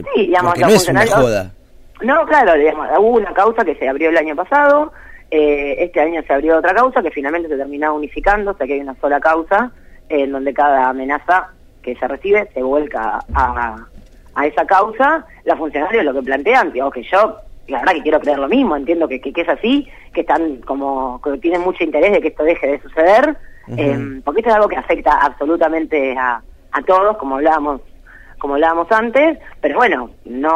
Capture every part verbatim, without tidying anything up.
sí, digamos, porque no es una joda. No, claro, digamos, hubo una causa que se abrió el año pasado, eh, este año se abrió otra causa que finalmente se terminó unificando, o sea que hay una sola causa, eh, en donde cada amenaza que se recibe se vuelca a, a esa causa. Los funcionarios lo que plantean, digo, que yo, la verdad que quiero creer lo mismo, entiendo que, que, que es así, que están como, que tienen mucho interés de que esto deje de suceder, uh-huh. eh, porque esto es algo que afecta absolutamente a, a todos, como hablábamos, como hablábamos antes, pero bueno,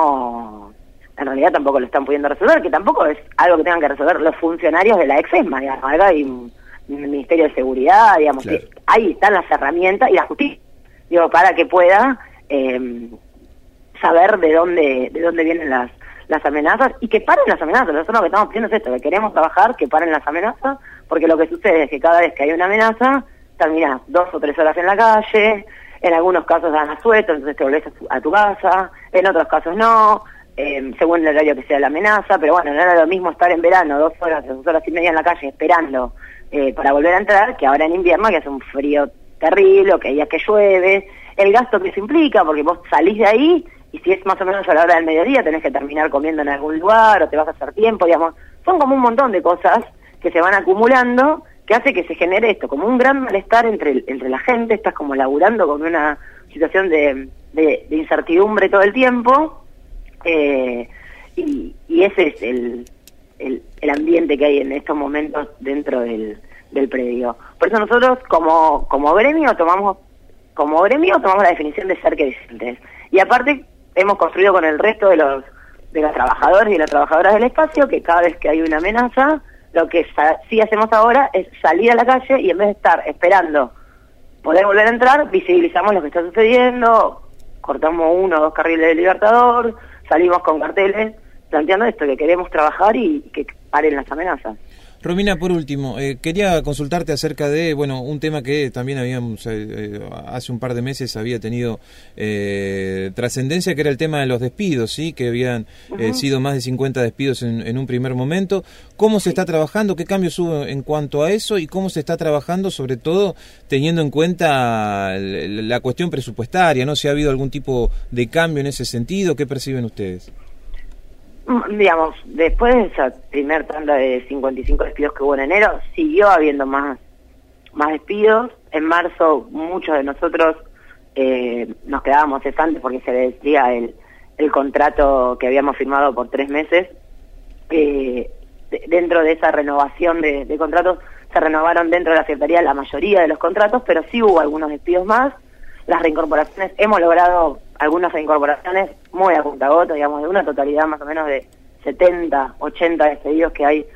no, en realidad tampoco lo están pudiendo resolver, que tampoco es algo que tengan que resolver los funcionarios de la ex-ESMA, digamos, acá hay un, un Ministerio de Seguridad, digamos, claro. que ahí están las herramientas y la justicia, digo, para que pueda eh, saber de dónde, de dónde vienen las las amenazas y que paren las amenazas. Nosotros lo que estamos pidiendo es esto, que queremos trabajar, que paren las amenazas, porque lo que sucede es que cada vez que hay una amenaza, terminás dos o tres horas en la calle, en algunos casos dan asueto, entonces te volvés a tu, a tu casa, en otros casos no, eh, según el horario que sea la amenaza, pero bueno, no era lo mismo estar en verano dos horas, dos horas y media en la calle esperando eh, para volver a entrar, que ahora en invierno que hace un frío terrible, o que hay días que llueve, el gasto que eso implica, porque vos salís de ahí, y si es más o menos a la hora del mediodía tenés que terminar comiendo en algún lugar o te vas a hacer tiempo, digamos, son como un montón de cosas que se van acumulando que hace que se genere esto, como un gran malestar entre, entre la gente, estás como laburando con una situación de, de, de incertidumbre todo el tiempo, eh, y, y ese es el, el, el ambiente que hay en estos momentos dentro del, del predio. Por eso nosotros como, como gremio tomamos, como gremio tomamos la definición de cerquedecientes, y aparte hemos construido con el resto de los de los trabajadores y las trabajadoras del espacio que cada vez que hay una amenaza, lo que sí hacemos ahora es salir a la calle y en vez de estar esperando poder volver a entrar, visibilizamos lo que está sucediendo, cortamos uno o dos carriles de Libertador, salimos con carteles planteando esto, que queremos trabajar y que paren las amenazas. Romina, por último, eh, quería consultarte acerca de, bueno, un tema que también habíamos, eh, hace un par de meses había tenido eh, trascendencia, que era el tema de los despidos, ¿sí? Que habían eh, uh-huh. sido más de cincuenta despidos en, en un primer momento. ¿Cómo se está trabajando? ¿Qué cambios hubo en cuanto a eso? ¿Y cómo se está trabajando, sobre todo, teniendo en cuenta la cuestión presupuestaria, ¿no? Si ha habido algún tipo de cambio en ese sentido, ¿qué perciben ustedes? Digamos, después de esa primer tanda de cincuenta y cinco despidos que hubo en enero, siguió habiendo más más despidos. En marzo muchos de nosotros eh, nos quedábamos cesantes porque se vencía el, el contrato que habíamos firmado por tres meses. Eh, de, dentro de esa renovación de, de contratos, se renovaron dentro de la Secretaría la mayoría de los contratos, pero sí hubo algunos despidos más. Las reincorporaciones, hemos logrado algunas reincorporaciones muy a cuentagotas, digamos, de una totalidad más o menos de setenta, ochenta despedidos que hay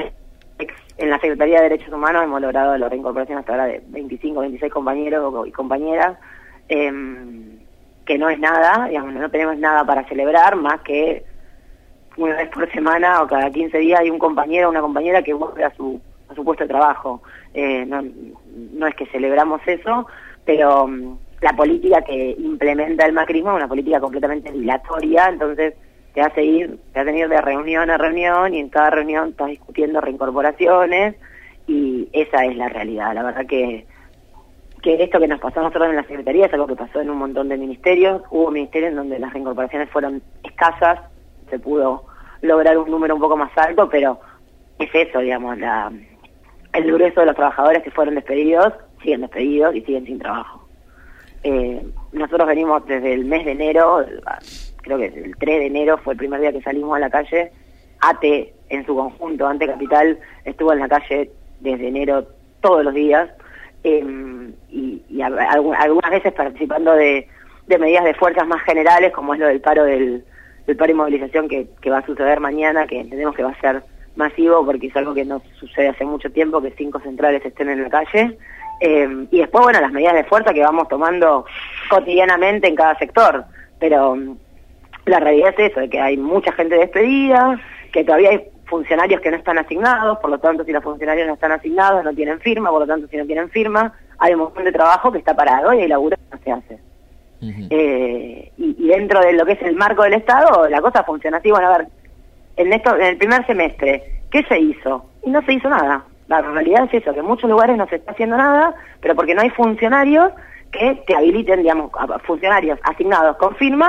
en la Secretaría de Derechos Humanos. Hemos logrado la reincorporación hasta ahora de veinticinco, veintiséis compañeros y compañeras, eh, que no es nada, digamos, no tenemos nada para celebrar, más que una vez por semana o cada quince días hay un compañero o una compañera que vuelve a su, a su puesto de trabajo. Eh, no, no es que celebramos eso, pero la política que implementa el macrismo es una política completamente dilatoria, entonces te hace ir, te hace ir de reunión a reunión y en cada reunión estás discutiendo reincorporaciones y esa es la realidad. La verdad que que esto que nos pasó a nosotros en la Secretaría es algo que pasó en un montón de ministerios. Hubo ministerios en donde las reincorporaciones fueron escasas, se pudo lograr un número un poco más alto, pero es eso, digamos, la, el grueso de los trabajadores que fueron despedidos siguen despedidos y siguen sin trabajo. Eh, nosotros venimos desde el mes de enero, creo que el tres de enero fue el primer día que salimos a la calle. A T E en su conjunto, Ante Capital, estuvo en la calle desde enero todos los días, eh, y, y a, a, algunas veces participando de, de medidas de fuerzas más generales, como es lo del paro del, del paro y movilización que, que va a suceder mañana, que entendemos que va a ser masivo porque es algo que no sucede hace mucho tiempo, que cinco centrales estén en la calle. Eh, y después, bueno, las medidas de fuerza que vamos tomando cotidianamente en cada sector, pero um, la realidad es eso, de que hay mucha gente despedida, que todavía hay funcionarios que no están asignados, por lo tanto, si los funcionarios no están asignados, no tienen firma, por lo tanto, si no tienen firma, hay un montón de trabajo que está parado y hay laburo que no se hace. Uh-huh. eh, y, y dentro de lo que es el marco del Estado, la cosa funciona así. Bueno, a ver, en, esto, en el primer semestre, ¿qué se hizo? Y no se hizo nada. La realidad es eso, que en muchos lugares no se está haciendo nada, pero porque no hay funcionarios que te habiliten, digamos, a funcionarios asignados con firma,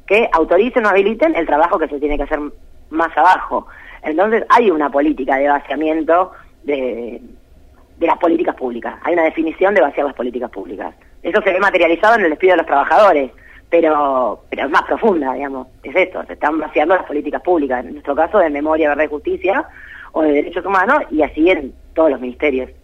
que autoricen o habiliten el trabajo que se tiene que hacer más abajo. Entonces hay una política de vaciamiento de, de las políticas públicas, hay una definición de vaciar las políticas públicas. Eso se ve materializado en el despido de los trabajadores, pero pero es más profunda, digamos, es esto, se están vaciando las políticas públicas, en nuestro caso de memoria, verdad y justicia, o de derechos humanos, y así en todos los ministerios.